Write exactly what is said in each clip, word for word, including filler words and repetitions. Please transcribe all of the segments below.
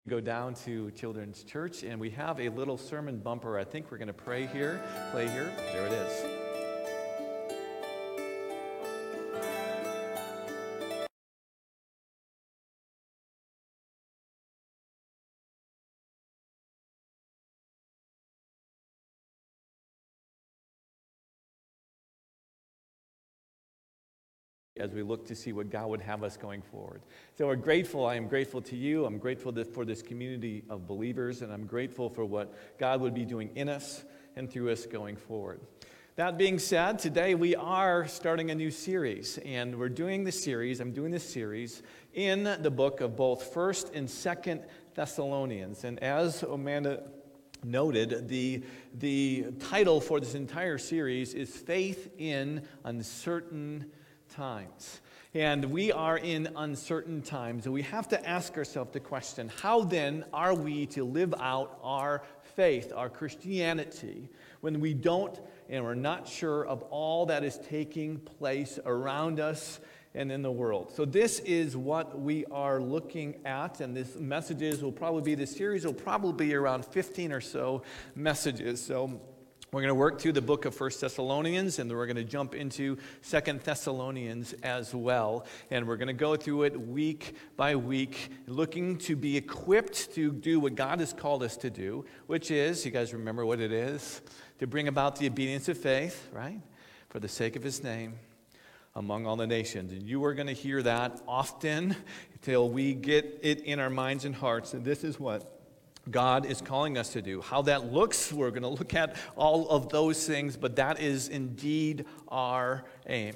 Go down to Children's Church, and we have a little sermon bumper. I think we're going to pray here, play here. There it is. As we look to see what God would have us going forward. So we're grateful. I am grateful to you. I'm grateful to, for this community of believers, and I'm grateful for what God would be doing in us and through us going forward. That being said, today we are starting a new series, and we're doing this series, I'm doing this series in the book of both First and Second Thessalonians. And as Amanda noted, the, the title for this entire series is Faith in Uncertain Times. And we are in uncertain times, and we have to ask ourselves the question, how then are we to live out our faith, our Christianity, when we don't and we're not sure of all that is taking place around us and in the world? So this is what we are looking at, and this messages will probably be, this series will probably be around fifteen or so messages. So we're going to work through the book of First Thessalonians, and then we're going to jump into Second Thessalonians as well. And we're going to go through it week by week, looking to be equipped to do what God has called us to do, which is, you guys remember what it is? To bring about the obedience of faith, right? For the sake of His name among all the nations. And you are going to hear that often until we get it in our minds and hearts. And this is what God is calling us to do. How that looks, we're going to look at all of those things, but that is indeed our aim.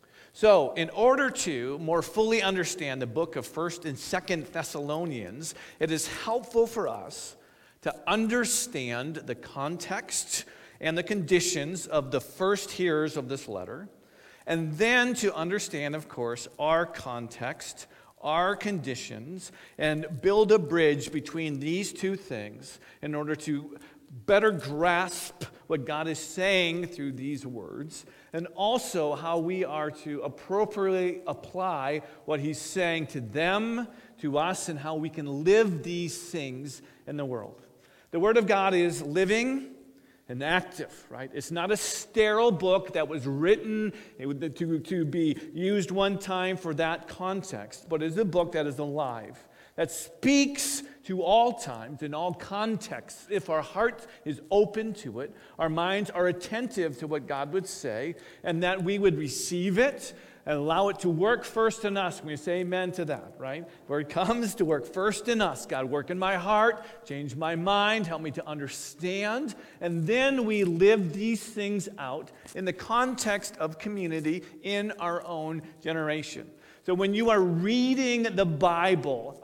So, in order to more fully understand the book of First and Second Thessalonians, it is helpful for us to understand the context and the conditions of the first hearers of this letter, and then to understand, of course, our context, our conditions, and build a bridge between these two things in order to better grasp what God is saying through these words, and also how we are to appropriately apply what He's saying to them, to us, and how we can live these things in the world. The Word of God is living and active, right? It's not a sterile book that was written to, to be used one time for that context, but it's a book that is alive, that speaks to all times and all contexts. If our heart is open to it, our minds are attentive to what God would say, and that we would receive it and allow it to work first in us. We say amen to that, right? Where it comes to work first in us. God, work in my heart, change my mind, help me to understand. And then we live these things out in the context of community in our own generation. So when you are reading the Bible,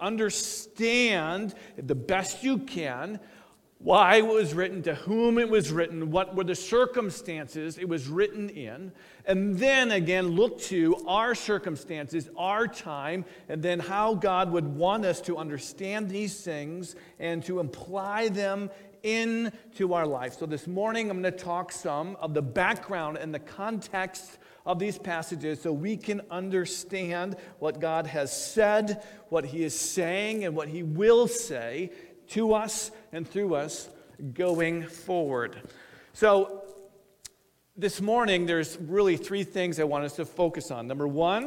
understand the best you can why it was written, to whom it was written, what were the circumstances it was written in, and then again look to our circumstances, our time, and then how God would want us to understand these things and to apply them into our life. So this morning I'm going to talk some of the background and the context of these passages so we can understand what God has said, what He is saying, and what He will say to us and through us going forward. So this morning, there's really three things I want us to focus on. Number one,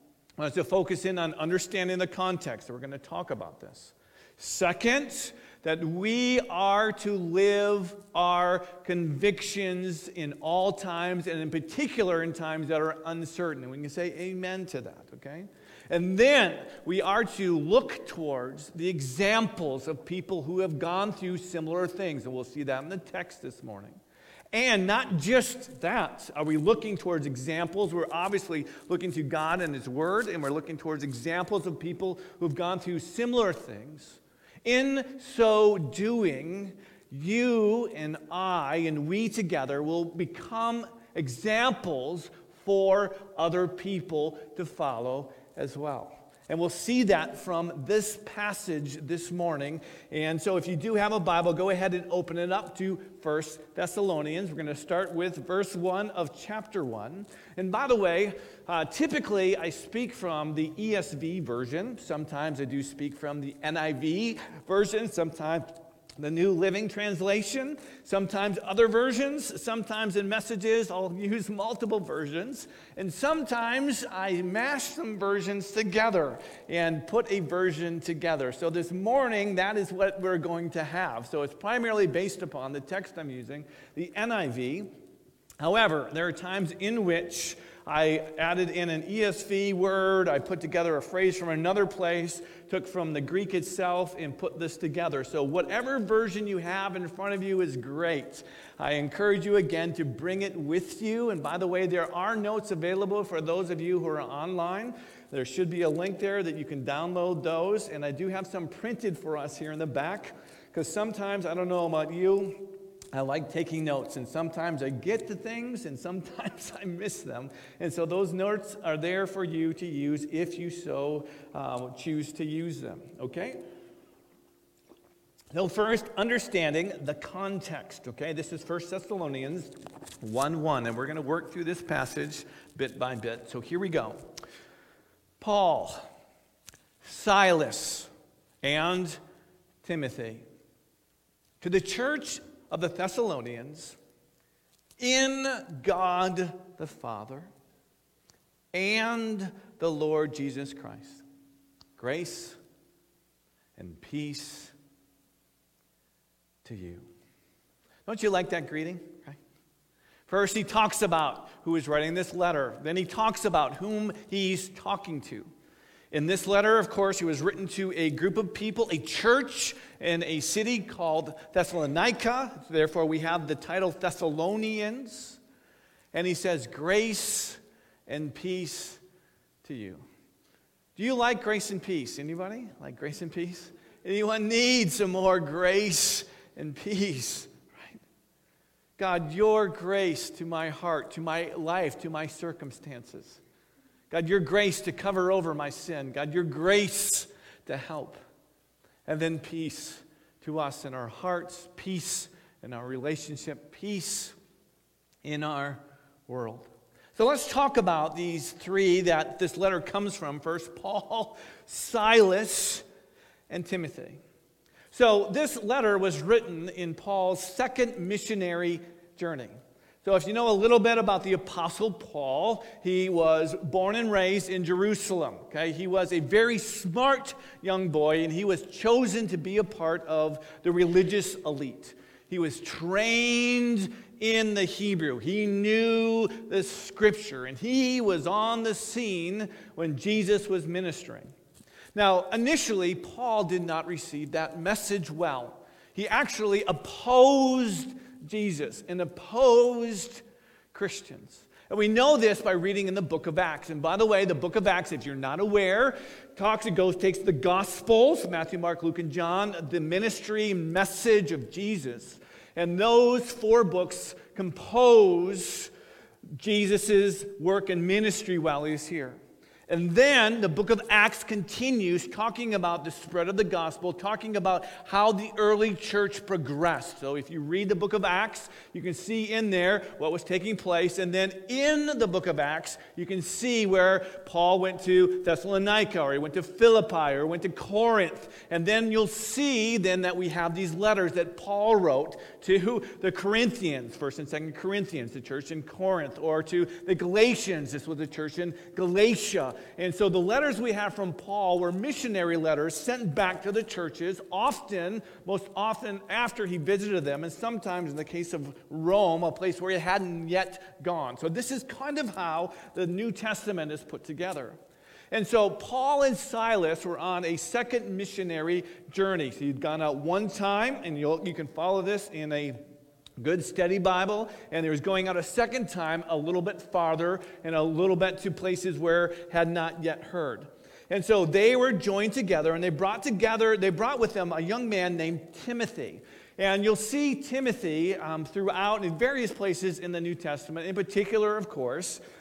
I want us to focus in on understanding the context. We're going to talk about this. Second, that we are to live our convictions in all times, and in particular in times that are uncertain. And we can say amen to that, okay? And then we are to look towards the examples of people who have gone through similar things. And we'll see that in the text this morning. And not just that. Are we looking towards examples? We're obviously looking to God and His Word, and we're looking towards examples of people who've gone through similar things. In so doing, you and I and we together will become examples for other people to follow as well. And we'll see that from this passage this morning. And so if you do have a Bible, go ahead and open it up to First Thessalonians. We're going to start with verse one of chapter one. And by the way, uh, typically I speak from the E S V version. Sometimes I do speak from the N I V version. Sometimes the New Living Translation, sometimes other versions, sometimes in messages I'll use multiple versions, and sometimes I mash some versions together and put a version together. So this morning, that is what we're going to have. So it's primarily based upon the text I'm using, the N I V. However, there are times in which I added in an E S V word, I put together a phrase from another place, took from the Greek itself, and put this together. So whatever version you have in front of you is great. I encourage you again to bring it with you. And by the way, there are notes available for those of you who are online. There should be a link there that you can download those. And I do have some printed for us here in the back, because sometimes, I don't know about you, I like taking notes, and sometimes I get to things, and sometimes I miss them. And so those notes are there for you to use if you so uh, choose to use them, okay? So first, understanding the context, okay? This is First Thessalonians one one, and we're going to work through this passage bit by bit. So here we go. Paul, Silas, and Timothy, to the church of the Thessalonians, in God the Father and the Lord Jesus Christ. Grace and peace to you. Don't you like that greeting? Okay. First, he talks about who is writing this letter. Then he talks about whom he's talking to. In this letter, of course, it was written to a group of people, a church in a city called Thessalonica. Therefore, we have the title Thessalonians. And he says, grace and peace to you. Do you like grace and peace? Anybody like grace and peace? Anyone need some more grace and peace? Right? God, your grace to my heart, to my life, to my circumstances. God, your grace to cover over my sin. God, your grace to help. And then peace to us in our hearts, peace in our relationship, peace in our world. So let's talk about these three that this letter comes from. First, Paul, Silas, and Timothy. So this letter was written in Paul's second missionary journey. So if you know a little bit about the Apostle Paul, he was born and raised in Jerusalem. Okay, he was a very smart young boy, and he was chosen to be a part of the religious elite. He was trained in the Hebrew. He knew the Scripture, and he was on the scene when Jesus was ministering. Now, initially, Paul did not receive that message well. He actually opposed Jesus and opposed Christians. And we know this by reading in the book of Acts. And by the way, the book of Acts, if you're not aware, talks and goes, takes the Gospels, Matthew, Mark, Luke, and John, the ministry message of Jesus. And those four books compose Jesus' work and ministry while he's here. And then the book of Acts continues talking about the spread of the gospel, talking about how the early church progressed. So if you read the book of Acts, you can see in there what was taking place. And then in the book of Acts, you can see where Paul went to Thessalonica, or he went to Philippi, or went to Corinth. And then you'll see then that we have these letters that Paul wrote to the Corinthians, First and Second Corinthians, the church in Corinth, or to the Galatians, this was the church in Galatia. And so the letters we have from Paul were missionary letters sent back to the churches, often, most often after he visited them, and sometimes in the case of Rome, a place where he hadn't yet gone. So this is kind of how the New Testament is put together. And so Paul and Silas were on a second missionary journey. So he'd gone out one time, and you'll, you can follow this in a good steady Bible, and they was going out a second time a little bit farther and a little bit to places where had not yet heard. And so they were joined together, and they brought together, they brought with them a young man named Timothy. And you'll see Timothy um, throughout in various places in the New Testament, in particular, of course,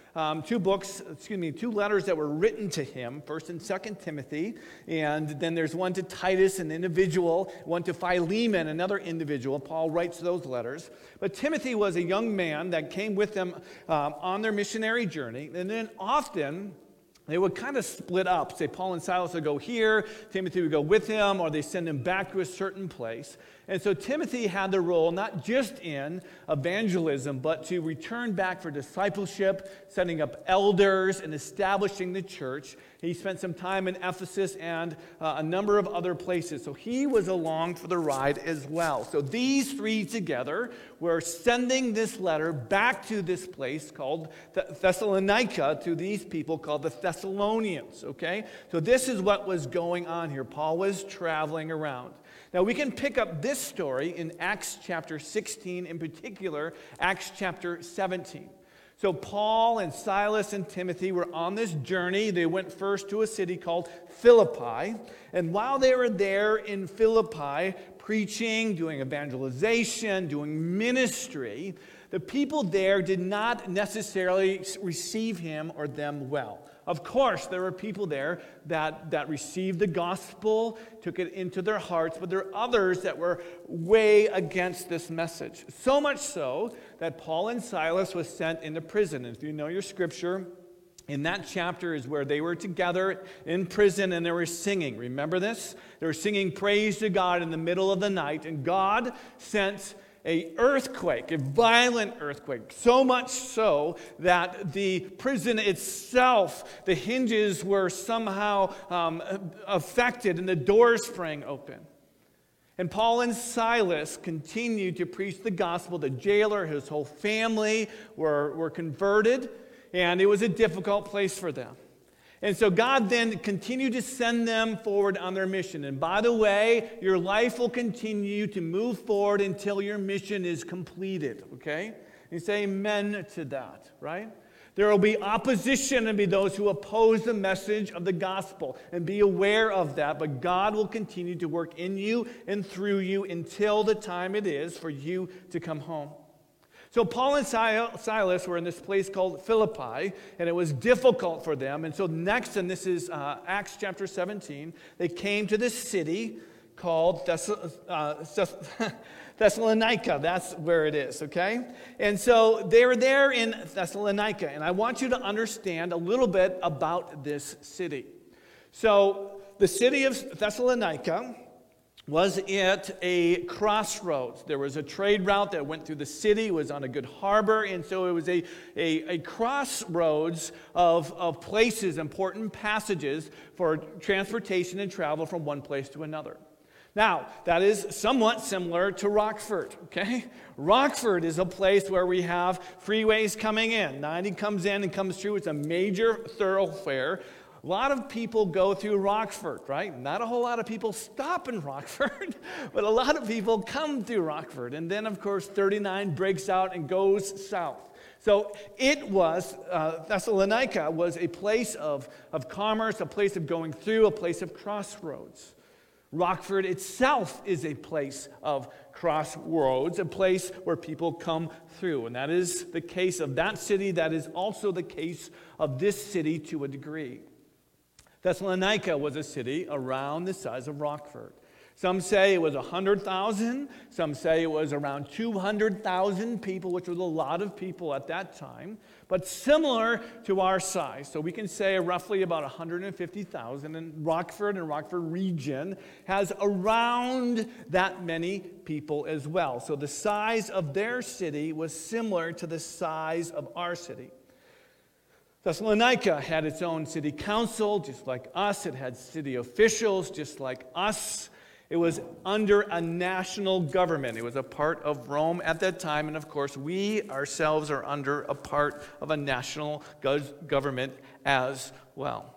Um, two books, excuse me, two letters that were written to him, First and Second Timothy, and then there's one to Titus, an individual, one to Philemon, another individual. Paul writes those letters. But Timothy was a young man that came with them um, on their missionary journey, and then often they would kind of split up. Say Paul and Silas would go here, Timothy would go with him, or they send him back to a certain place. And so Timothy had the role not just in evangelism, but to return back for discipleship, setting up elders, and establishing the church. He spent some time in Ephesus and uh, a number of other places. So he was along for the ride as well. So these three together were sending this letter back to this place called Thessalonica, to these people called the Thessalonians, okay? So this is what was going on here. Paul was traveling around. Now, we can pick up this story in Acts chapter sixteen, in particular, Acts chapter seventeen. So Paul and Silas and Timothy were on this journey. They went first to a city called Philippi. And while they were there in Philippi, preaching, doing evangelization, doing ministry, the people there did not necessarily receive him or them well. Of course, there were people there that, that received the gospel, took it into their hearts, but there are others that were way against this message. So much so that Paul and Silas was sent into prison. And if you know your scripture, in that chapter is where they were together in prison and they were singing. Remember this? They were singing praise to God in the middle of the night, and God sent an earthquake, a violent earthquake, so much so that the prison itself, the hinges were somehow um, affected and the doors sprang open. And Paul and Silas continued to preach the gospel. The jailer, his whole family were, were converted, and it was a difficult place for them. And so God then continued to send them forward on their mission. And by the way, your life will continue to move forward until your mission is completed, okay? You say amen to that, right? There will be opposition and be those who oppose the message of the gospel. And be aware of that. But God will continue to work in you and through you until the time it is for you to come home. So Paul and Silas were in this place called Philippi, and it was difficult for them. And so next, and this is uh, Acts chapter seventeen, they came to this city called Thess- uh, Thessalonica. That's where it is, okay? And so they were there in Thessalonica, and I want you to understand a little bit about this city. So the city of Thessalonica was at a crossroads. There was a trade route that went through the city. It was on a good harbor, and so it was a, a, a crossroads of, of places, important passages for transportation and travel from one place to another. Now, that is somewhat similar to Rockford, okay? Rockford is a place where we have freeways coming in. ninety comes in and comes through. It's a major thoroughfare. A lot of people go through Rockford, right? Not a whole lot of people stop in Rockford, but a lot of people come through Rockford. And then, of course, thirty-nine breaks out and goes south. So it was, uh, Thessalonica was a place of, of commerce, a place of going through, a place of crossroads. Rockford itself is a place of crossroads, a place where people come through. And that is the case of that city. That is also the case of this city to a degree. Thessalonica was a city around the size of Rockford. Some say it was one hundred thousand. Some say it was around two hundred thousand people, which was a lot of people at that time, but similar to our size. So we can say roughly about one hundred fifty thousand, and Rockford and Rockford region has around that many people as well. So the size of their city was similar to the size of our city. Thessalonica had its own city council, just like us. It had city officials, just like us. It was under a national government. It was a part of Rome at that time. And of course, we ourselves are under a part of a national go- government as well.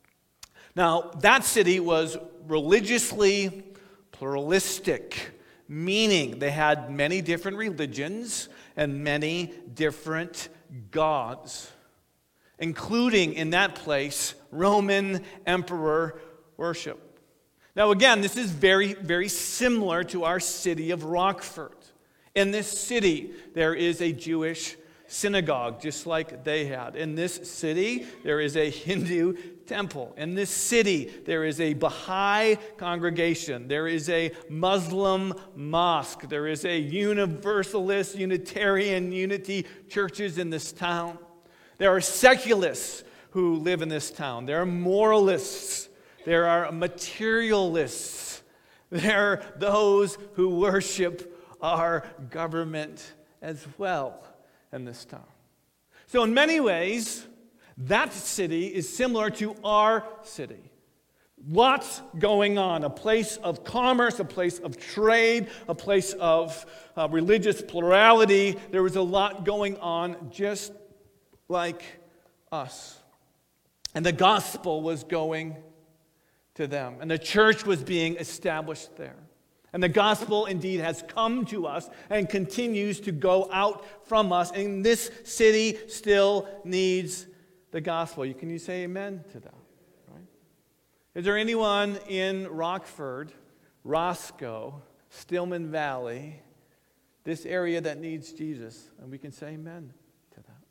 Now, that city was religiously pluralistic, meaning they had many different religions and many different gods, including in that place Roman emperor worship. Now again, this is very, very similar to our city of Rockford. In this city, there is a Jewish synagogue, just like they had. In this city, there is a Hindu temple. In this city, there is a Baha'i congregation. There is a Muslim mosque. There is a Universalist, Unitarian, Unity churches in this town. There are secularists who live in this town. There are moralists. There are materialists. There are those who worship our government as well in this town. So in many ways, that city is similar to our city. Lots going on. A place of commerce, a place of trade, a place of uh, religious plurality. There was a lot going on just like us. And the gospel was going to them. And the church was being established there. And the gospel indeed has come to us and continues to go out from us. And this city still needs the gospel. You, can you say amen to that? Right? Is there anyone in Rockford, Roscoe, Stillman Valley, this area that needs Jesus? And we can say amen to that.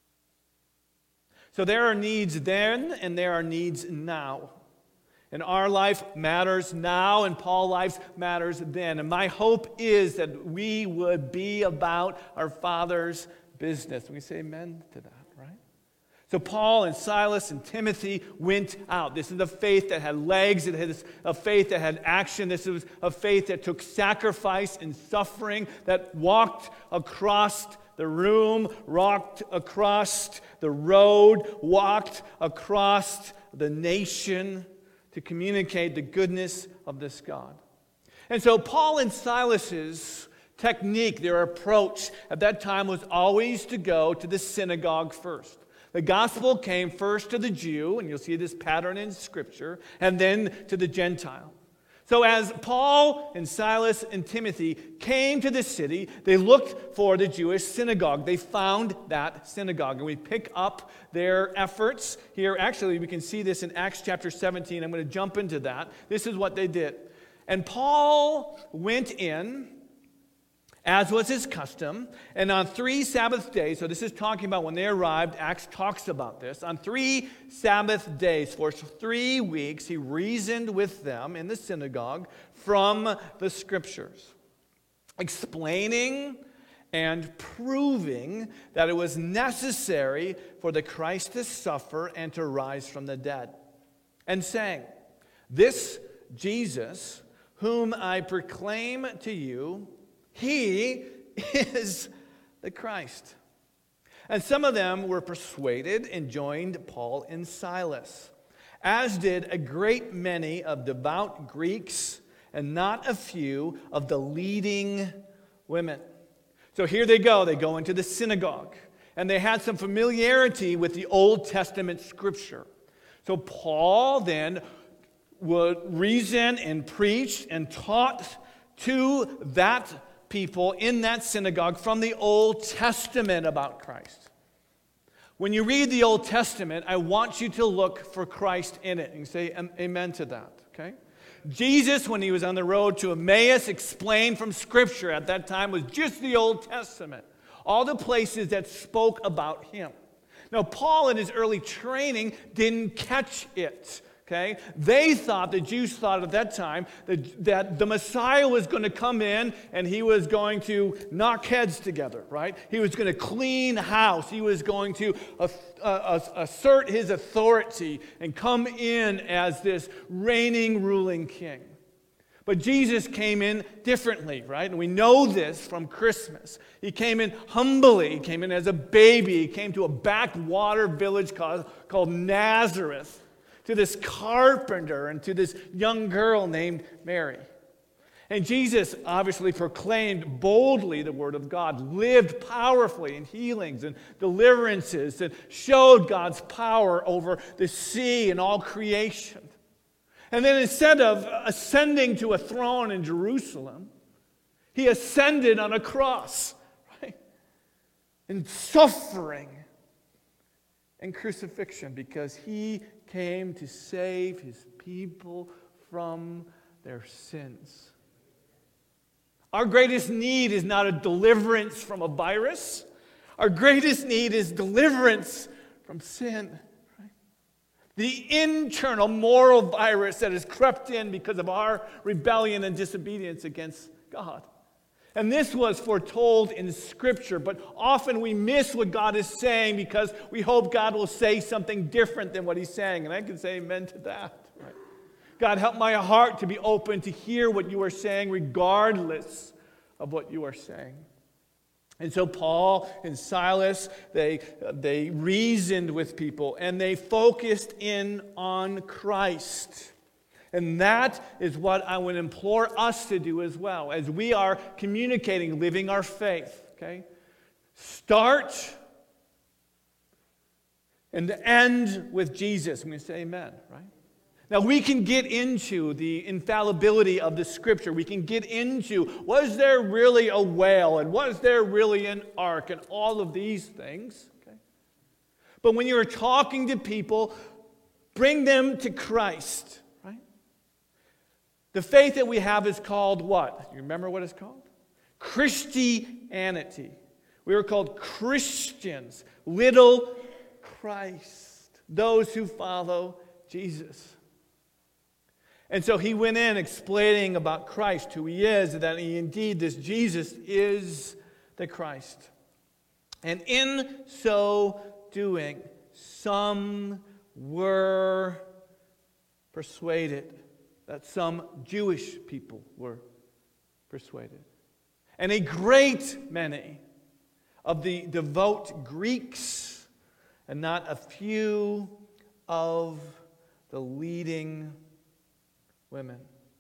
So there are needs then and there are needs now. And our life matters now, and Paul's life matters then. And my hope is that we would be about our Father's business. We say amen to that, right? So Paul and Silas and Timothy went out. This is a faith that had legs. It is a faith that had action. This was a faith that took sacrifice and suffering, that walked across the room, walked across the road, walked across the nation, to communicate the goodness of this God. And so Paul and Silas's technique, their approach at that time was always to go to the synagogue first. The gospel came first to the Jew, and you'll see this pattern in Scripture, and then to the Gentile. So as Paul and Silas and Timothy came to the city, they looked for the Jewish synagogue. They found that synagogue. And we pick up their efforts here. Actually, we can see this in Acts chapter seventeen. I'm going to jump into that. This is what they did. And Paul went in, as was his custom, and on three Sabbath days, so this is talking about when they arrived, Acts talks about this. On three Sabbath days, for three weeks, he reasoned with them in the synagogue from the Scriptures, explaining and proving that it was necessary for the Christ to suffer and to rise from the dead, and saying, "This Jesus, whom I proclaim to you, He is the Christ." And some of them were persuaded and joined Paul and Silas, as did a great many of devout Greeks and not a few of the leading women. So here they go. They go into the synagogue, and they had some familiarity with the Old Testament Scripture. So Paul then would reason and preach and taught to that people in that synagogue from the Old Testament about Christ. When you read the Old Testament, I want you to look for Christ in it and say amen to that, okay? Jesus, when he was on the road to Emmaus, explained from Scripture at that time was just the Old Testament, all the places that spoke about him. Now, Paul in his early training didn't catch it. Okay? They thought, the Jews thought at that time, that, that the Messiah was going to come in and he was going to knock heads together, right? He was going to clean house. He was going to uh, uh, assert his authority and come in as this reigning, ruling king. But Jesus came in differently, right? And we know this from Christmas. He came in humbly. He came in as a baby. He came to a backwater village called, called Nazareth, to this carpenter and to this young girl named Mary. And Jesus obviously proclaimed boldly the word of God, lived powerfully in healings and deliverances, and showed God's power over the sea and all creation. And then instead of ascending to a throne in Jerusalem, he ascended on a cross, right? In suffering and crucifixion, because he came to save his people from their sins. Our greatest need is not a deliverance from a virus. Our greatest need is deliverance from sin. Right? The internal moral virus that has crept in because of our rebellion and disobedience against God. And this was foretold in Scripture, but often we miss what God is saying because we hope God will say something different than what He's saying. And I can say amen to that. Right? God, help my heart to be open to hear what you are saying regardless of what you are saying. And so Paul and Silas, they, they reasoned with people and they focused in on Christ. And that is what I would implore us to do as well, as we are communicating, living our faith, okay? Start and end with Jesus. I'm going to say amen, right? Now, we can get into the infallibility of the Scripture. We can get into, was there really a whale? And was there really an ark? And all of these things, okay? But when you're talking to people, bring them to Christ. The faith that we have is called what? You remember what it's called? Christianity. We were called Christians, little Christ, those who follow Jesus. And so he went in explaining about Christ, who he is, and that he, indeed this Jesus is the Christ. And in so doing, some were persuaded. That some Jewish people were persuaded. And a great many of the devout Greeks, and not a few of the leading women.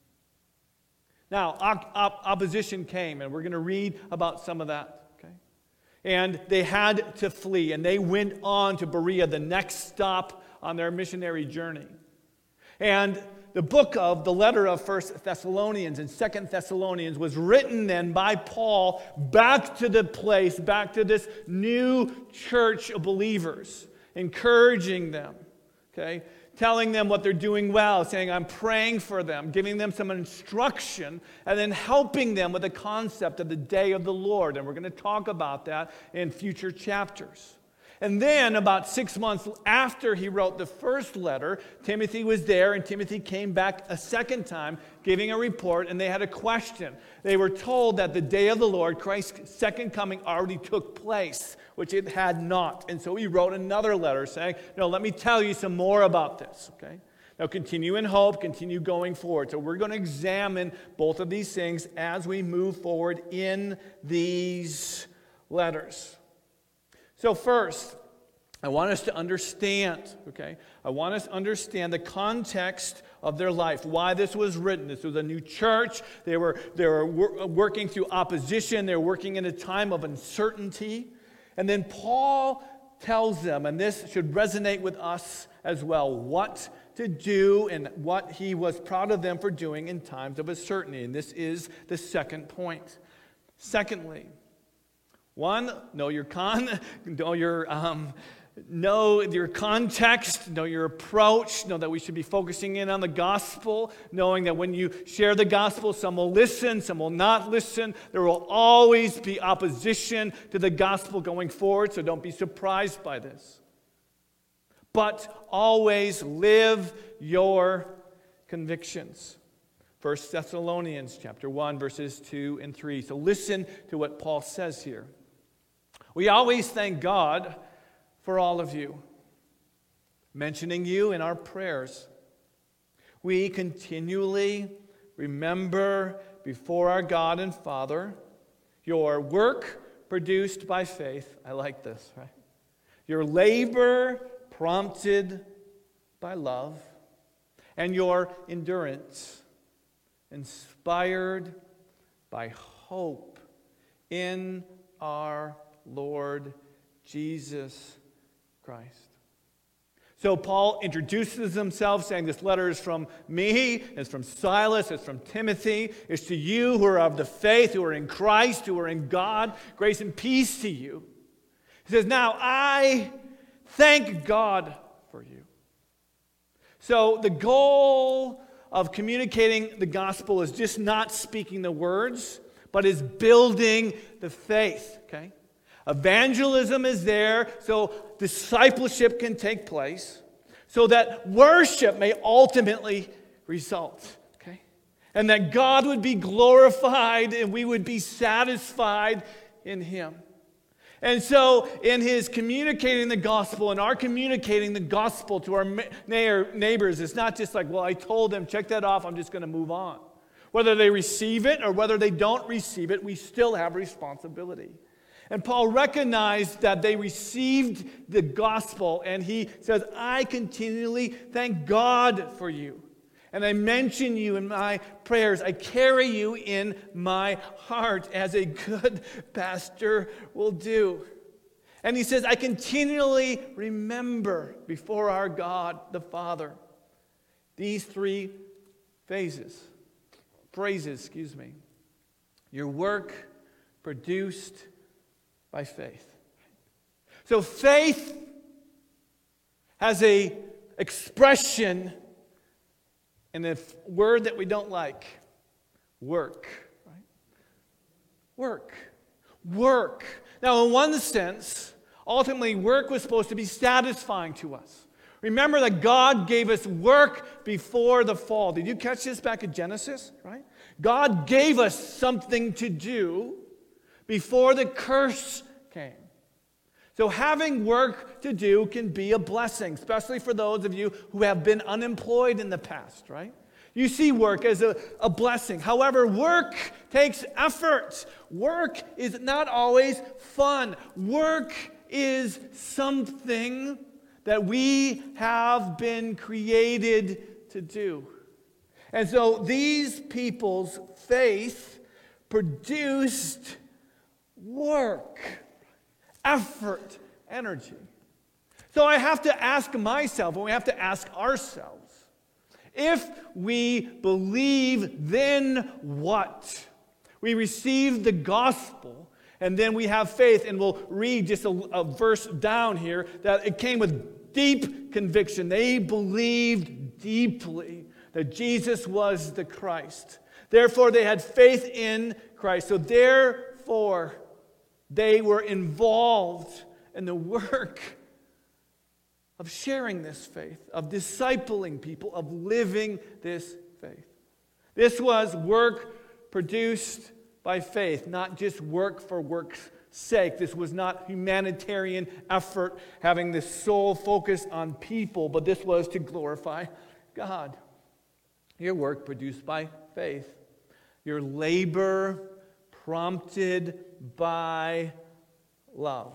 Now, op- op- opposition came, and we're going to read about some of that. Okay? And they had to flee, and they went on to Berea, the next stop on their missionary journey. And the book of, the letter of First Thessalonians and Second Thessalonians was written then by Paul back to the place, back to this new church of believers, encouraging them, okay, telling them what they're doing well, saying, I'm praying for them, giving them some instruction, and then helping them with the concept of the day of the Lord. And we're going to talk about that in future chapters. And then about six months after he wrote the first letter, Timothy was there, and Timothy came back a second time giving a report, and they had a question. They were told that the day of the Lord, Christ's second coming, already took place, which it had not. And so he wrote another letter saying, no, let me tell you some more about this, okay? Now continue in hope, continue going forward. So we're going to examine both of these things as we move forward in these letters. So first, I want us to understand, okay? I want us to understand the context of their life, why this was written. This was a new church. They were, they were wor- working through opposition. They were working in a time of uncertainty. And then Paul tells them, and this should resonate with us as well, what to do and what he was proud of them for doing in times of uncertainty. And this is the second point. Secondly, one, know your con, know your um, know your context, know your approach, know that we should be focusing in on the gospel, knowing that when you share the gospel, some will listen, some will not listen. There will always be opposition to the gospel going forward, so don't be surprised by this. But always live your convictions. First Thessalonians chapter one, verses two and three. So listen to what Paul says here. We always thank God for all of you, mentioning you in our prayers. We continually remember before our God and Father your work produced by faith. I like this, right? Your labor prompted by love, and your endurance inspired by hope in our Lord Jesus Christ. So Paul introduces himself saying this letter is from me, it's from Silas, it's from Timothy, it's to you who are of the faith, who are in Christ, who are in God. Grace and peace to you. He says, now I thank God for you. So the goal of communicating the gospel is just not speaking the words, but is building the faith, okay? Evangelism is there so discipleship can take place, so that worship may ultimately result. Okay? And that God would be glorified and we would be satisfied in Him. And so in His communicating the gospel and our communicating the gospel to our neighbors, it's not just like, well, I told them, check that off, I'm just going to move on. Whether they receive it or whether they don't receive it, we still have responsibility. And Paul recognized that they received the gospel, and he says, I continually thank God for you. And I mention you in my prayers. I carry you in my heart as a good pastor will do. And he says, I continually remember before our God the Father these three phases, phrases, excuse me. Your work produced by faith. So faith has a expression in a word that we don't like, work. Right? Work. Work. Now, in one sense, ultimately, work was supposed to be satisfying to us. Remember that God gave us work before the fall. Did you catch this back in Genesis? Right? God gave us something to do before the curse came. So having work to do can be a blessing, especially for those of you who have been unemployed in the past, right? You see work as a, a blessing. However, work takes effort. Work is not always fun. Work is something that we have been created to do. And so these people's faith produced work, effort, energy. So I have to ask myself, and we have to ask ourselves, if we believe, then what? We receive the gospel, and then we have faith, and we'll read just a, a verse down here that it came with deep conviction. They believed deeply that Jesus was the Christ. Therefore, they had faith in Christ. So therefore, they were involved in the work of sharing this faith, of discipling people, of living this faith. This was work produced by faith, not just work for work's sake. This was not humanitarian effort having the sole focus on people, but this was to glorify God. Your work produced by faith. Your labor prompted by love.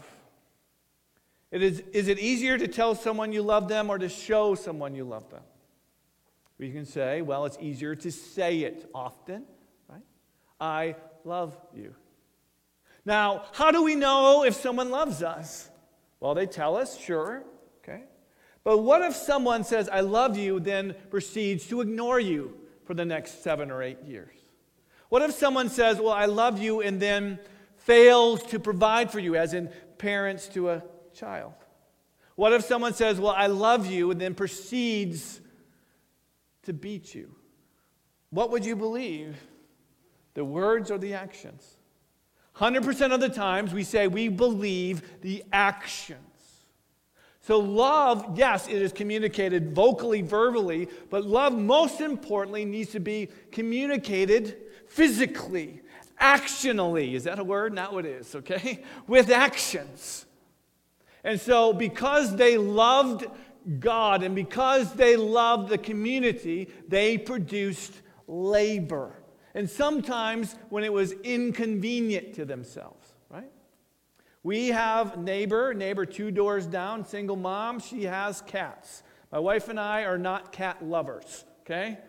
It is, is it easier to tell someone you love them or to show someone you love them? We can say, well, it's easier to say it often, right? I love you. Now, how do we know if someone loves us? Well, they tell us, sure, okay. But what if someone says, I love you, then proceeds to ignore you for the next seven or eight years? What if someone says, well, I love you, and then fails to provide for you, as in parents to a child? What if someone says, well, I love you, and then proceeds to beat you? What would you believe? The words or the actions? one hundred percent of the times we say we believe the actions. So love, yes, it is communicated vocally, verbally, but love, most importantly, needs to be communicated physically, actionally. Is that a word? Not what it is, okay? With actions. And so because they loved God and because they loved the community, they produced labor. And sometimes when it was inconvenient to themselves, right? We have neighbor, neighbor two doors down, single mom. She has cats. My wife and I are not cat lovers, okay?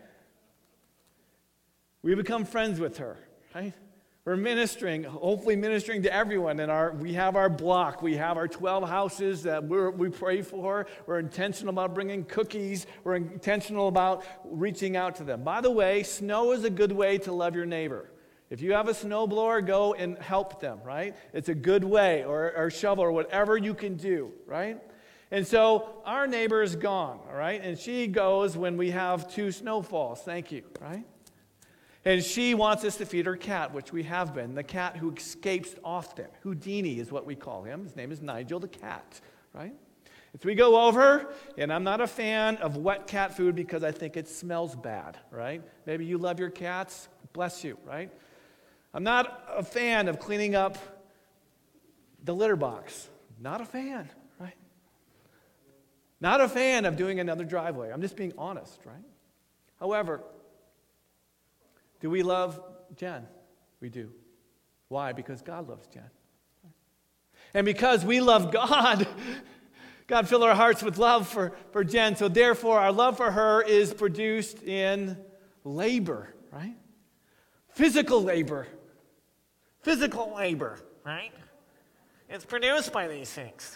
We become friends with her, right? We're ministering, hopefully ministering to everyone. And our, we have our block. We have our twelve houses that we're, we pray for. We're intentional about bringing cookies. We're intentional about reaching out to them. By the way, snow is a good way to love your neighbor. If you have a snowblower, go and help them, right? It's a good way, or, or shovel, or whatever you can do, right? And so our neighbor is gone, all right? And she goes when we have two snowfalls. Thank you, right? And she wants us to feed her cat, which we have been. The cat who escapes often. Houdini is what we call him. His name is Nigel the cat, right? If we go over, and I'm not a fan of wet cat food because I think it smells bad, right? Maybe you love your cats. Bless you, right? I'm not a fan of cleaning up the litter box. Not a fan, right? Not a fan of doing another driveway. I'm just being honest, right? However, do we love Jen? We do. Why? Because God loves Jen. And because we love God, God filled our hearts with love for, for Jen. So therefore, our love for her is produced in labor, right? Physical labor. Physical labor, right? It's produced by these things.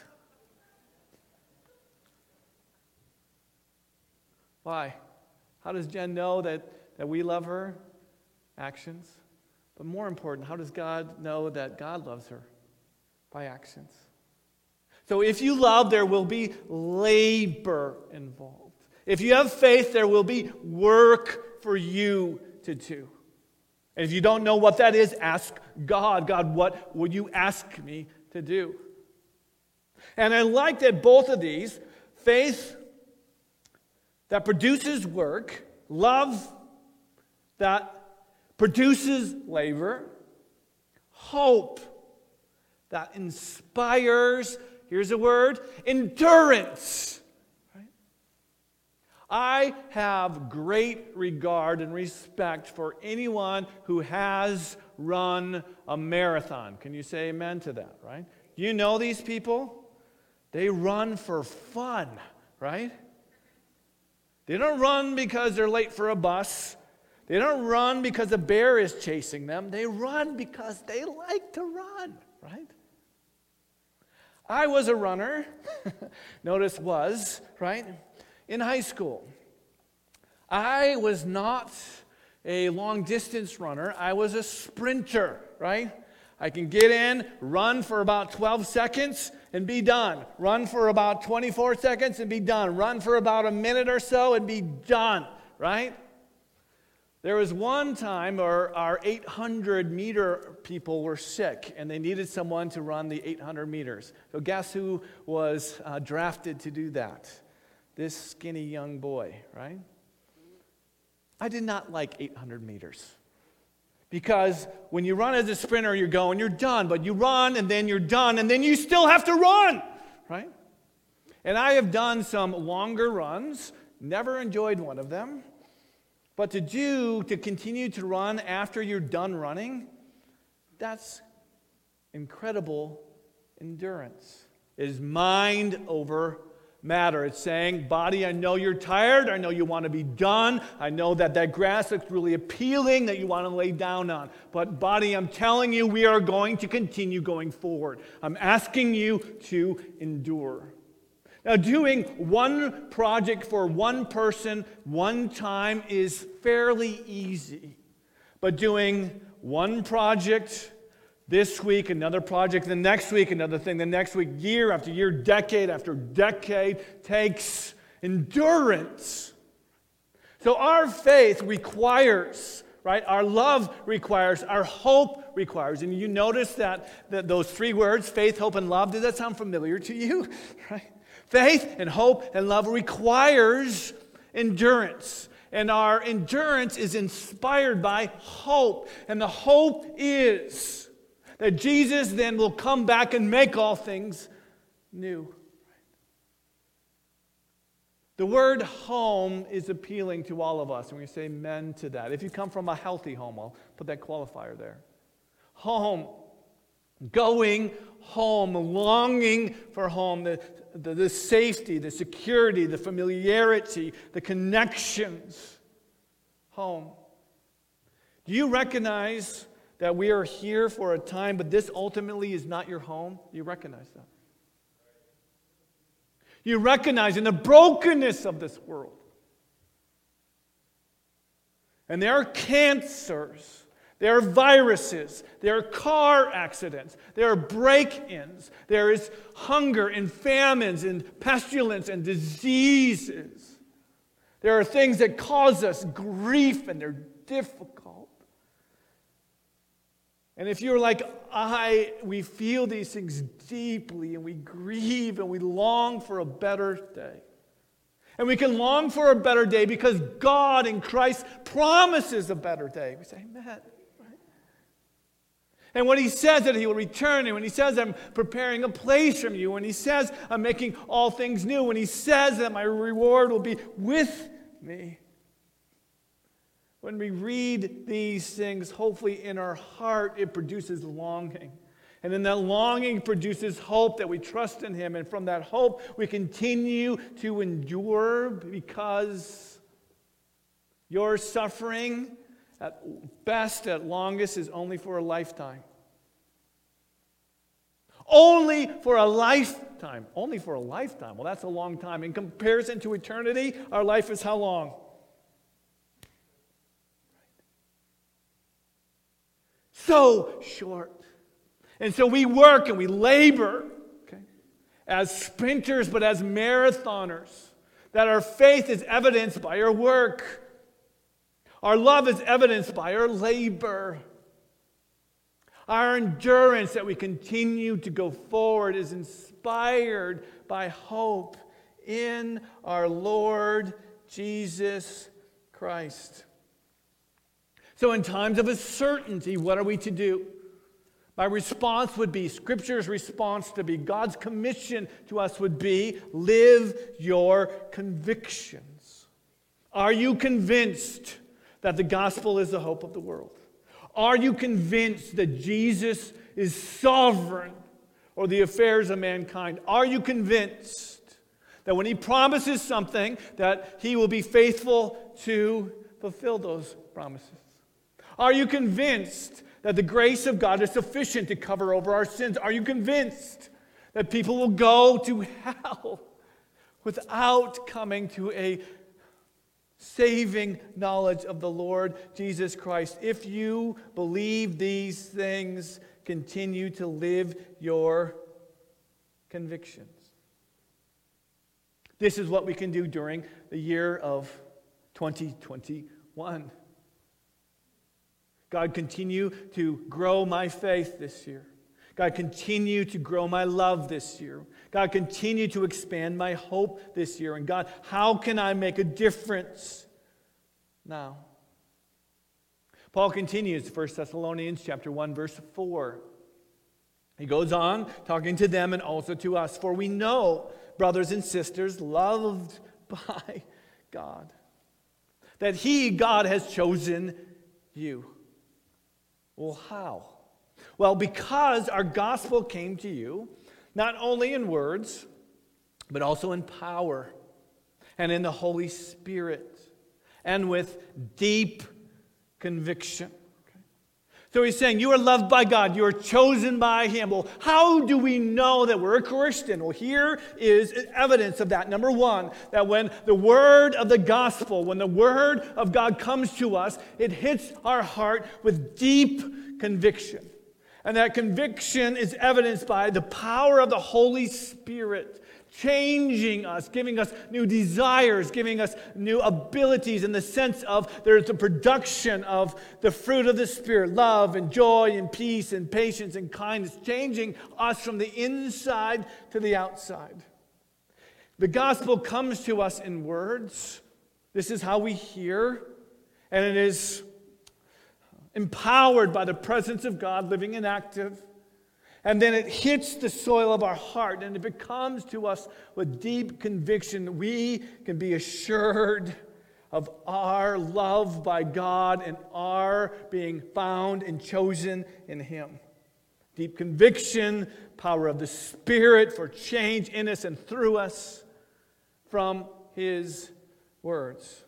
Why? How does Jen know that, that we love her? Actions. But more important, how does God know that God loves her? By actions. So if you love, there will be labor involved. If you have faith, there will be work for you to do. And if you don't know what that is, ask God. God, what would you ask me to do? And I like that both of these, faith that produces work, love that produces labor, hope that inspires, here's a word, endurance. Right? I have great regard and respect for anyone who has run a marathon. Can you say amen to that, right? You know these people? They run for fun, right? They don't run because they're late for a bus. They don't run because a bear is chasing them. They run because they like to run, right? I was a runner. Notice was, right? In high school. I was not a long-distance runner. I was a sprinter, right? I can get in, run for about twelve seconds, and be done. Run for about twenty-four seconds and be done. Run for about a minute or so and be done, right? There was one time our, our eight hundred meter people were sick and they needed someone to run the eight hundred meters. So guess who was uh, drafted to do that? This skinny young boy, right? I did not like eight hundred meters. Because when you run as a sprinter, you're going, you're done. But you run and then you're done and then you still have to run, right? And I have done some longer runs, never enjoyed one of them. But to do, to continue to run after you're done running, that's incredible endurance. It is mind over matter. It's saying, body, I know you're tired. I know you want to be done. I know that that grass looks really appealing that you want to lay down on. But body, I'm telling you, we are going to continue going forward. I'm asking you to endure. Now, doing one project for one person one time is fairly easy. But doing one project this week, another project the next week, another thing the next week, year after year, decade after decade, takes endurance. So our faith requires, right? Our love requires, our hope requires. And you notice that, that those three words, faith, hope, and love, does that sound familiar to you? Right? Faith and hope and love requires endurance. And our endurance is inspired by hope. And the hope is that Jesus then will come back and make all things new. The word home is appealing to all of us, and we say amen to that. If you come from a healthy home, I'll put that qualifier there. Home, going home, longing for home, the, the, the safety, the security, the familiarity, the connections. Home. Do you recognize that we are here for a time, but this ultimately is not your home? You recognize that. You recognize in the brokenness of this world. And there are cancers, there are viruses, there are car accidents, there are break-ins, there is hunger and famines and pestilence and diseases. There are things that cause us grief and they're difficult. And if you're like I, we feel these things deeply and we grieve and we long for a better day. And we can long for a better day because God in Christ promises a better day. We say, amen. Right? And when he says that he will return, and when he says I'm preparing a place from you, when he says I'm making all things new, when he says that my reward will be with me. When we read these things, hopefully in our heart, it produces longing. And then that longing produces hope that we trust in him. And from that hope, we continue to endure because your suffering, at best, at longest, is only for a lifetime. Only for a lifetime. Only for a lifetime. Well, that's a long time. In comparison to eternity, our life is how long? So short. And so we work and we labor, okay, as sprinters, but as marathoners. That our faith is evidenced by our work. Our love is evidenced by our labor. Our endurance that we continue to go forward is inspired by hope in our Lord Jesus Christ. So in times of uncertainty, what are we to do? My response would be, Scripture's response to be, God's commission to us would be, live your convictions. Are you convinced that the gospel is the hope of the world? Are you convinced that Jesus is sovereign over the affairs of mankind? Are you convinced that when he promises something, that he will be faithful to fulfill those promises? Are you convinced that the grace of God is sufficient to cover over our sins? Are you convinced that people will go to hell without coming to a saving knowledge of the Lord Jesus Christ? If you believe these things, continue to live your convictions. This is what we can do during the year of twenty twenty-one. God, continue to grow my faith this year. God, continue to grow my love this year. God, continue to expand my hope this year. And God, how can I make a difference now? Paul continues, First Thessalonians chapter one, verse four. He goes on talking to them and also to us. For we know, brothers and sisters, loved by God, that he, God, has chosen you. Well, how? Well, because our gospel came to you, not only in words, but also in power and in the Holy Spirit and with deep conviction. Okay? So he's saying, you are loved by God. You are chosen by him. Well, how do we know that we're a Christian? Well, here is evidence of that. Number one, that when the word of the gospel, when the word of God comes to us, it hits our heart with deep conviction. And that conviction is evidenced by the power of the Holy Spirit changing us, giving us new desires, giving us new abilities in the sense of there's a production of the fruit of the Spirit, love and joy and peace and patience and kindness, changing us from the inside to the outside. The gospel comes to us in words. This is how we hear, and it is empowered by the presence of God, living and active. And then it hits the soil of our heart, and it becomes to us with deep conviction. We can be assured of our love by God and our being found and chosen in him. Deep conviction, power of the Spirit for change in us and through us from his words.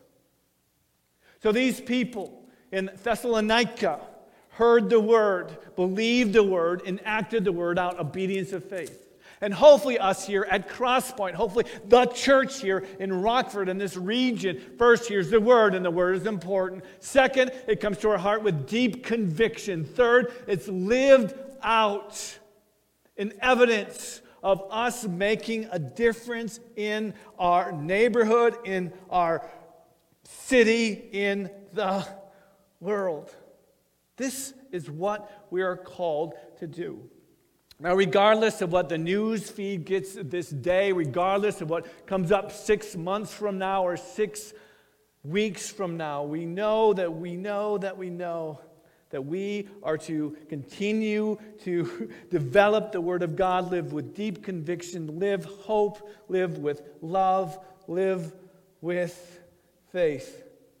So these people in Thessalonica heard the word, believed the word, and acted the word out, obedience of faith. And hopefully us here at Crosspoint, hopefully the church here in Rockford, in this region, first here's the word, and the word is important. Second, it comes to our heart with deep conviction. Third, it's lived out in evidence of us making a difference in our neighborhood, in our city, in the world. This is what we are called to do. Now, regardless of what the news feed gets this day, regardless of what comes up six months from now or six weeks from now, we know that we know that we know that we are to continue to develop the Word of God, live with deep conviction, live hope, live with love, live with faith.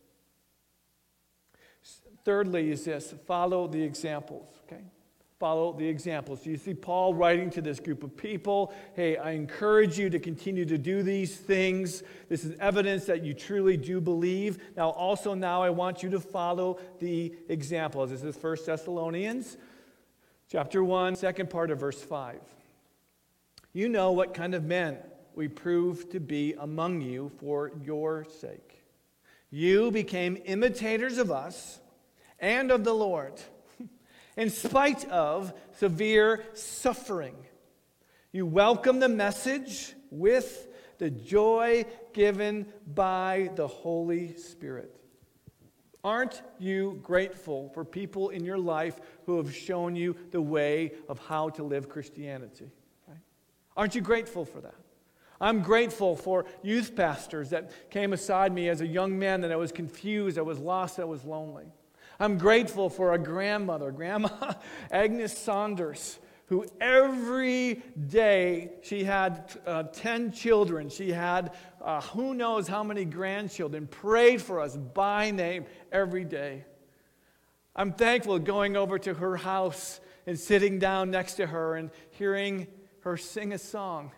Thirdly is this, follow the examples, okay? Follow the examples. So you see Paul writing to this group of people, hey, I encourage you to continue to do these things. This is evidence that you truly do believe. Now also now I want you to follow the examples. This is First Thessalonians chapter one, second part of verse five. You know what kind of men we proved to be among you for your sake. You became imitators of us and of the Lord, in spite of severe suffering. You welcome the message with the joy given by the Holy Spirit. Aren't you grateful for people in your life who have shown you the way of how to live Christianity? Right? Aren't you grateful for that? I'm grateful for youth pastors that came aside me as a young man that I was confused, I was lost, I was lonely. I'm grateful for a grandmother, Grandma Agnes Saunders, who every day she had uh, ten children. She had uh, who knows how many grandchildren, prayed for us by name every day. I'm thankful going over to her house and sitting down next to her and hearing her sing a song.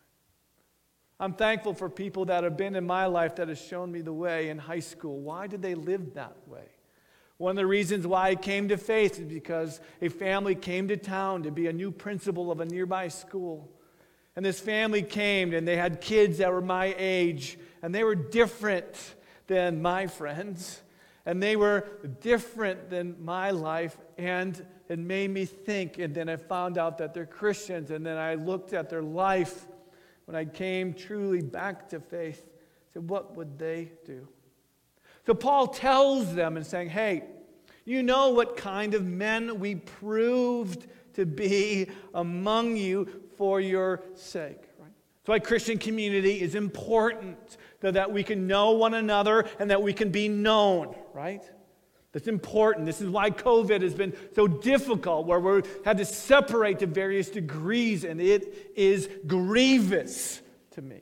I'm thankful for people that have been in my life that have shown me the way in high school. Why did they live that way? One of the reasons why I came to faith is because a family came to town to be a new principal of a nearby school. And this family came and they had kids that were my age, and they were different than my friends, and they were different than my life, and it made me think. And then I found out that they're Christians, and then I looked at their life when I came truly back to faith. I said, what would they do? So Paul tells them and saying, hey, you know what kind of men we proved to be among you for your sake. Right? That's why Christian community is important, so that we can know one another and that we can be known, right? That's important. This is why COVID has been so difficult, where we've had to separate to various degrees, and it is grievous to me.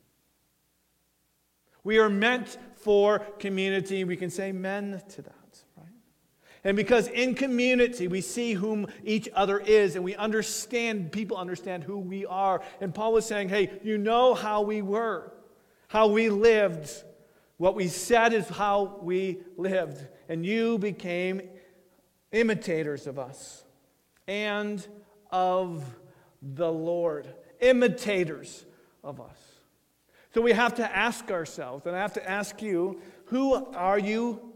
We are meant for community. We can say amen to that, right? And because in community we see whom each other is, and we understand, people understand who we are. And Paul was saying, hey, you know how we were, how we lived. What we said is how we lived. And you became imitators of us and of the Lord. Imitators of us. So we have to ask ourselves, and I have to ask you, who are you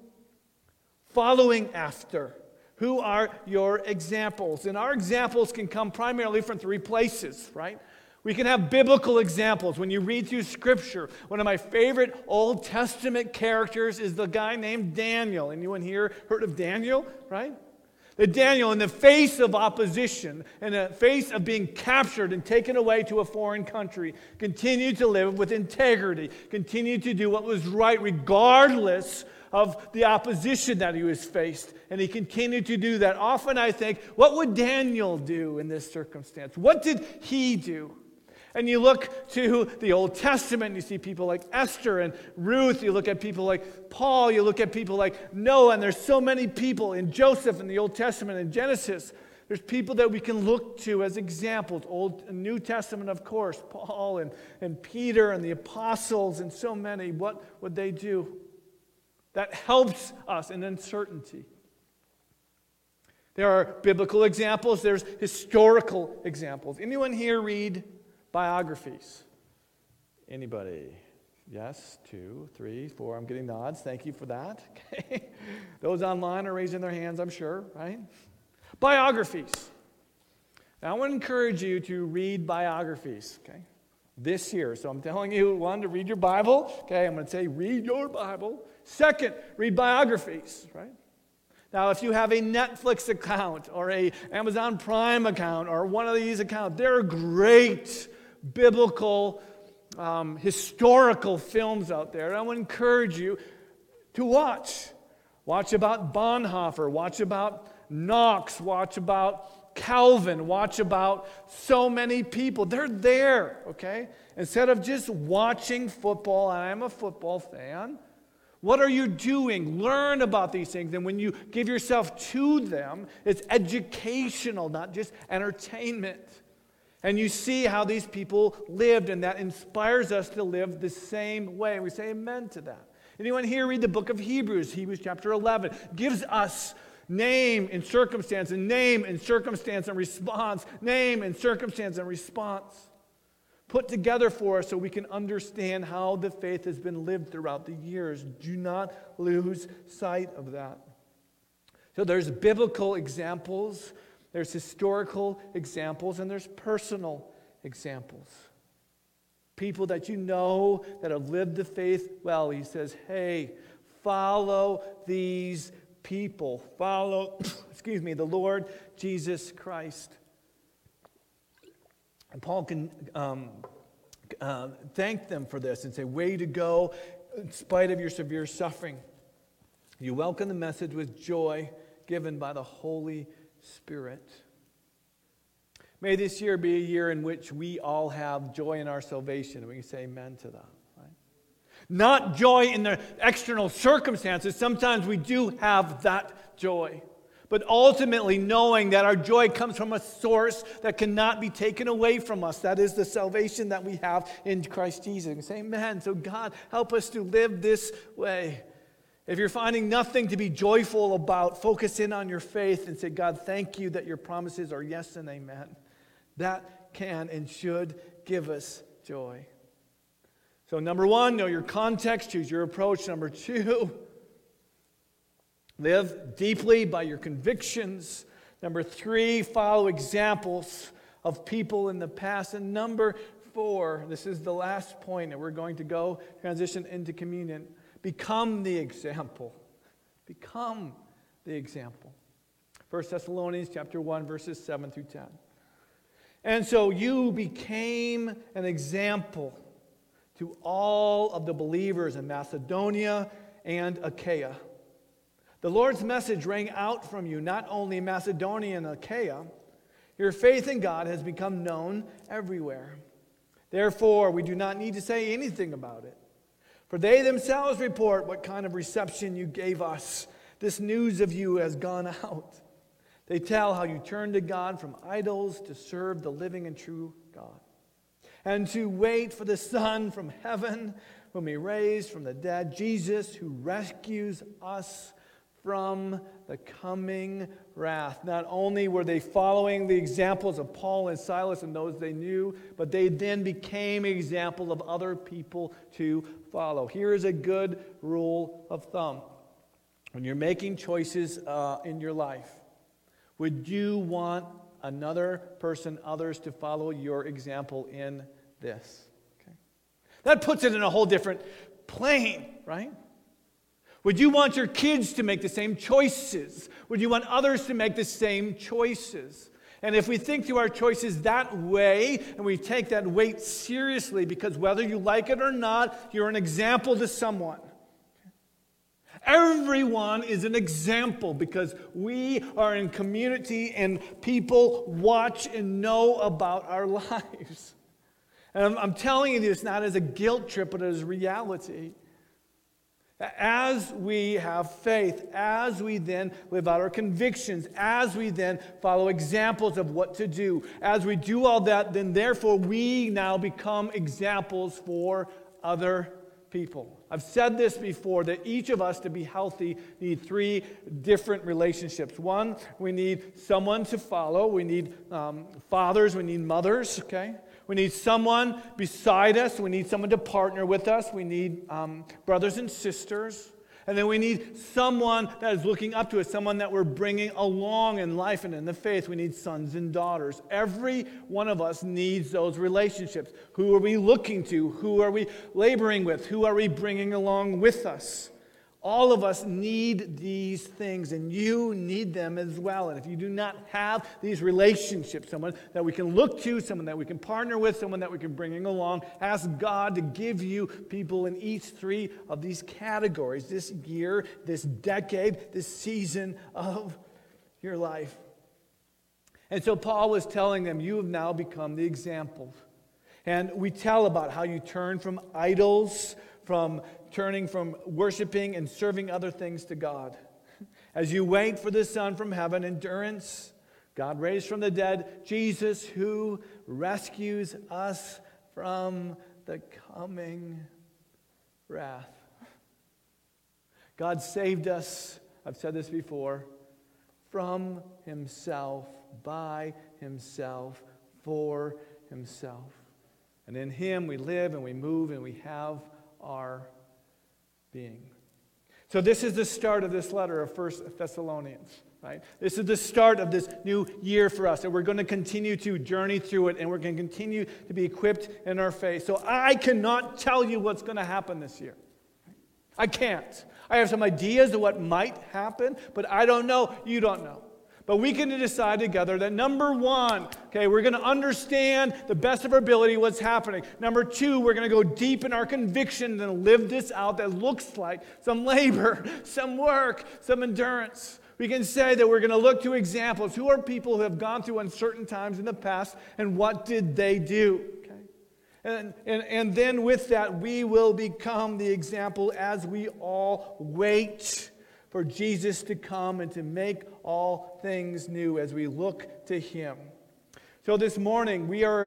following after? Who are your examples? And our examples can come primarily from three places, right? We can have biblical examples. When you read through Scripture, one of my favorite Old Testament characters is the guy named Daniel. Anyone here heard of Daniel, right? That Daniel, in the face of opposition, in the face of being captured and taken away to a foreign country, continued to live with integrity, continued to do what was right regardless of the opposition that he was faced. And he continued to do that. Often I think, what would Daniel do in this circumstance? What did he do? And you look to the Old Testament, and you see people like Esther and Ruth. You look at people like Paul. You look at people like Noah. And there's so many people in Joseph in the Old Testament and Genesis. There's people that we can look to as examples. Old and New Testament, of course. Paul and, and Peter and the apostles and so many. What would they do? That helps us in uncertainty. There are biblical examples. There's historical examples. Anyone here read biographies? Anybody? Yes, two, three, four. I'm getting nods. Thank you for that. Okay. Those online are raising their hands, I'm sure, right? Biographies. Now, I want to encourage you to read biographies, okay? This year. So I'm telling you, one, to read your Bible. Okay, I'm going to say read your Bible. Second, read biographies, right? Now, if you have a Netflix account or a Amazon Prime account or one of these accounts, there are great biblical, um, historical films out there. And I would encourage you to watch. Watch about Bonhoeffer. Watch about Knox. Watch about Calvin. Watch about so many people. They're there, okay? Instead of just watching football, and I'm a football fan, what are you doing? Learn about these things. And when you give yourself to them, it's educational, not just entertainment. And you see how these people lived, and that inspires us to live the same way. And we say amen to that. Anyone here read the book of Hebrews? Hebrews chapter eleven gives us name and circumstance, and name and circumstance and response, name and circumstance and response, put together for us so we can understand how the faith has been lived throughout the years. Do not lose sight of that. So there's biblical examples, there's historical examples, and there's personal examples. People that you know that have lived the faith well. He says, hey, follow these people. Follow, excuse me, the Lord Jesus Christ. And Paul can um, uh, thank them for this and say, way to go in spite of your severe suffering. You welcome the message with joy given by the Holy Spirit. May this year be a year in which we all have joy in our salvation. We can say amen to that. Right? Not joy in the external circumstances. Sometimes we do have that joy. But ultimately knowing that our joy comes from a source that cannot be taken away from us. That is the salvation that we have in Christ Jesus. We say amen. So God, help us to live this way. If you're finding nothing to be joyful about, focus in on your faith and say, God, thank you that your promises are yes and amen. That can and should give us joy. So number one, know your context, choose your approach. Number two, live deeply by your convictions. Number three, follow examples of people in the past. And number four, this is the last point, and we're going to go transition into communion. Become the example. Become the example. First Thessalonians chapter one, verses seven through ten. And so you became an example to all of the believers in Macedonia and Achaia. The Lord's message rang out from you, not only in Macedonia and Achaia. Your faith in God has become known everywhere. Therefore, we do not need to say anything about it. For they themselves report what kind of reception you gave us. This news of you has gone out. They tell how you turned to God from idols to serve the living and true God, and to wait for the Son from heaven, whom He raised from the dead, Jesus, who rescues us from the coming wrath. Not only were they following the examples of Paul and Silas and those they knew, but they then became an example of other people to follow. Here is a good rule of thumb. When you're making choices uh, in your life, would you want another person, others, to follow your example in this? Okay. That puts it in a whole different plane, right? Would you want your kids to make the same choices? Would you want others to make the same choices? And if we think through our choices that way, and we take that weight seriously, because whether you like it or not, you're an example to someone. Everyone is an example because we are in community and people watch and know about our lives. And I'm, I'm telling you this not as a guilt trip, but as reality. As we have faith, as we then live out our convictions, as we then follow examples of what to do, as we do all that, then therefore we now become examples for other people. I've said this before, that each of us to be healthy need three different relationships. One, we need someone to follow. We need um, fathers, we need mothers, okay? We need someone beside us. We need someone to partner with us. We need um, brothers and sisters. And then we need someone that is looking up to us, someone that we're bringing along in life and in the faith. We need sons and daughters. Every one of us needs those relationships. Who are we looking to? Who are we laboring with? Who are we bringing along with us? All of us need these things, and you need them as well. And if you do not have these relationships, someone that we can look to, someone that we can partner with, someone that we can bring along, ask God to give you people in each three of these categories this year, this decade, this season of your life. And so Paul was telling them, you have now become the example. And we tell about how you turn from idols, from turning from worshiping and serving other things to God. As you wait for the Son from heaven, endurance, God raised from the dead, Jesus who rescues us from the coming wrath. God saved us, I've said this before, from himself, by himself, for himself. And in him we live and we move and we have our being. So this is the start of this letter of First Thessalonians, right? This is the start of this new year for us, and we're going to continue to journey through it, and we're going to continue to be equipped in our faith. So I cannot tell you what's going to happen this year. I can't. I have some ideas of what might happen, but I don't know. You don't know. But we can decide together that number one, okay, we're going to understand the best of our ability what's happening. Number two, we're going to go deep in our conviction and live this out that looks like some labor, some work, some endurance. We can say that we're going to look to examples. Who are people who have gone through uncertain times in the past, and what did they do? Okay, and, and, and then with that, we will become the example as we all wait for Jesus to come and to make all things new as we look to him. So this morning, we are